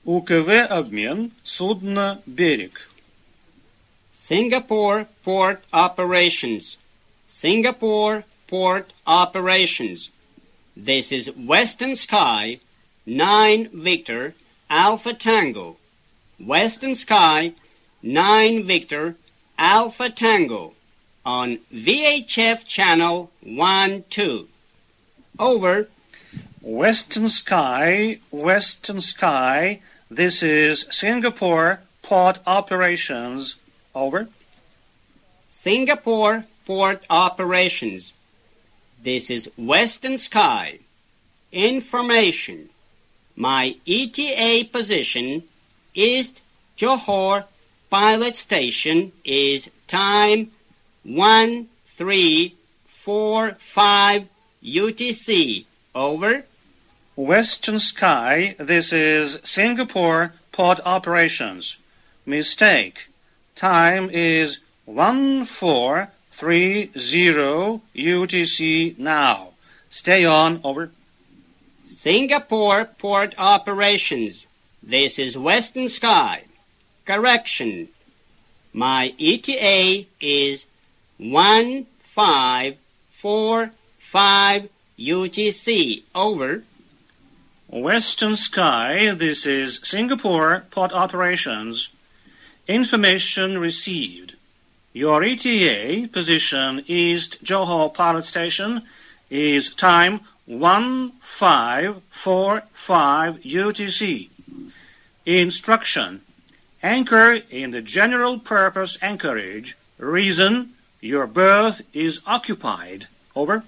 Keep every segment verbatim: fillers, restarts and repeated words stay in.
УКВ-обмен, судно «Берег». Singapore Port Operations. Singapore Port Operations. This is Western Sky, nine Victor, Alpha Tango. Western Sky, nine Victor, Alpha Tango. On V H F channel one two. Over. Western Sky, Western Sky, this is Singapore Port Operations. Over. Singapore Port Operations. This is Western Sky. Information. My E T A position, East Johor Pilot Station, is time one three four five U T C. Over. Western Sky, this is Singapore Port Operations. Mistake. Time is one four three zero U T C now. Stay on. Over. Singapore Port Operations. This is Western Sky. Correction. My E T A is one five four five U T C. Over. Western Sky, this is Singapore Port Operations. Information received. Your E T A position, East Johor Pilot Station, is time one five four five U T C. Instruction. Anchor in the general purpose anchorage. Reason, your berth is occupied. Over.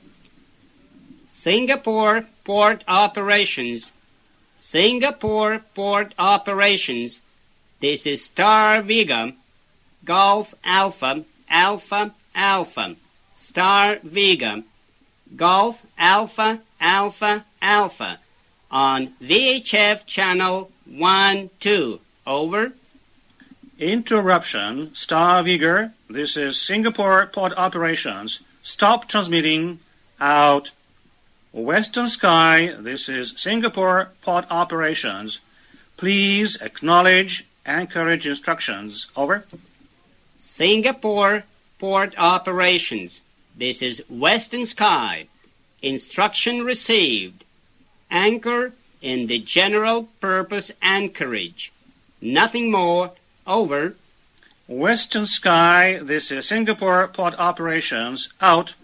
Singapore Port Operations. Singapore Port Operations. This is Star Vega, Golf Alpha, Alpha, Alpha. Star Vega, Golf Alpha, Alpha, Alpha. On V H F channel one two. Over. Interruption. Star Vigor, this is Singapore Port Operations. Stop transmitting. Out. Western Sky, this is Singapore Port Operations. Please acknowledge anchorage instructions. Over. Singapore Port Operations. This is Western Sky. Instruction received. Anchor in the general purpose anchorage. Nothing more. Over. Western Sky, this is Singapore Port Operations. Out.